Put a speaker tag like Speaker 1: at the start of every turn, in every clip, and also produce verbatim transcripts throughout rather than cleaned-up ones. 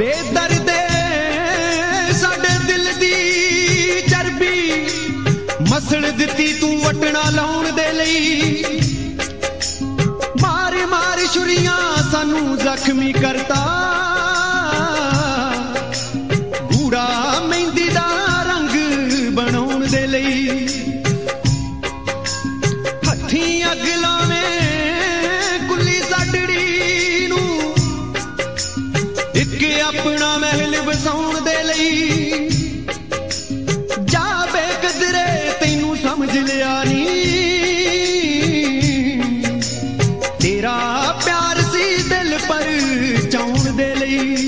Speaker 1: बेदर्दे साडे दिल दी चरबी मसल दिती तू वटना लाउण दे लई मार मार छुरियां सानू जख्मी करता गूड़ा मेहंदी दा रंग बनाउण दे लई हथी अग लावे कुली साडड़ी नू इक अपना महल बसाउण दे लई जा बेकदरे तैनू समझ लिया नी तेरा प्यार सी दिल पर चाउण दे लई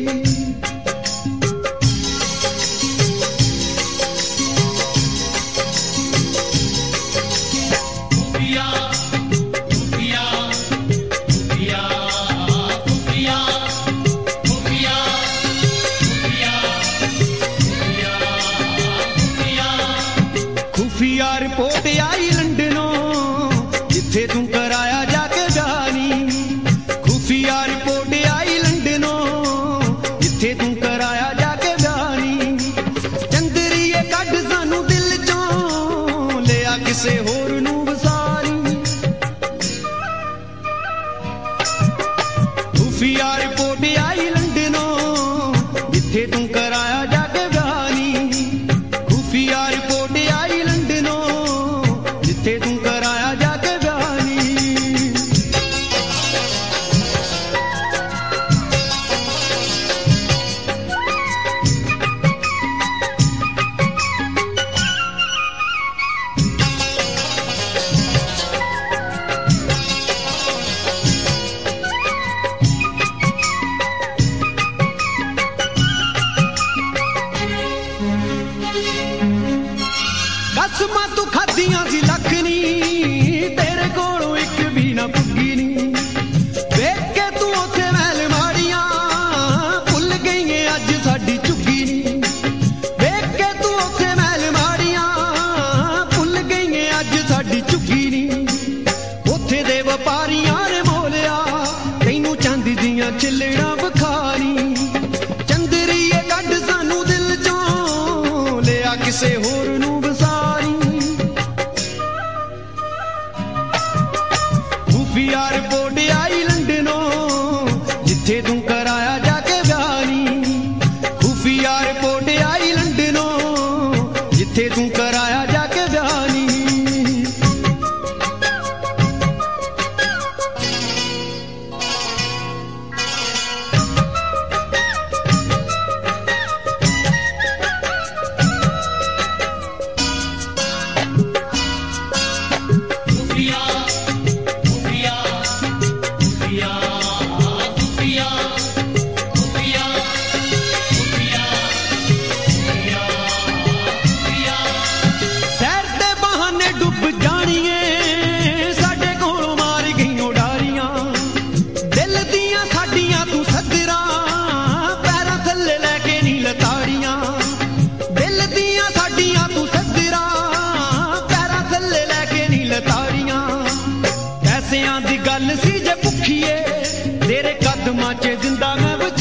Speaker 1: खुफिया रिपोर्ट आई लंडनों जिथे तू कराया जाके जानी खुफिया रिपोर्ट आई लंडनों जिथे तू कराया जाके जानी चंदरीए कढ सानू दिल चों लिया किसे होर नू वसारी खुफिया रिपोर्ट आई लंडनों जिथे तू कराया जाके जानी खुफिया रिपोर्ट आई लंडनों जिथे तू कराया जाके जानी कसमां तू खादियां सी लख नी तेरे कोलों एक भी ना पुगी नी वेख के तू उथे महल माड़ियां भुल गई अज साडी झुग्गी नी वेख के तू उथे महल माड़ियां भुल गई अज साडी झुग्गी नी उथे दे वपारियां ने मोलिया तैनू चांदी दियां चिल्लड़ां बखारी चंदरीए कढ सानू दिल चों लिया किसे होर नू खुफिया रिपोर्ट आई लंडनों जिथे तू कराया जाके जानी खुफिया रिपोर्ट आई लंडनों जिथे तू कराया जाके जानी पैसियां दी गल सी जे भुखीए तेरे कदमां च जिंदा मैं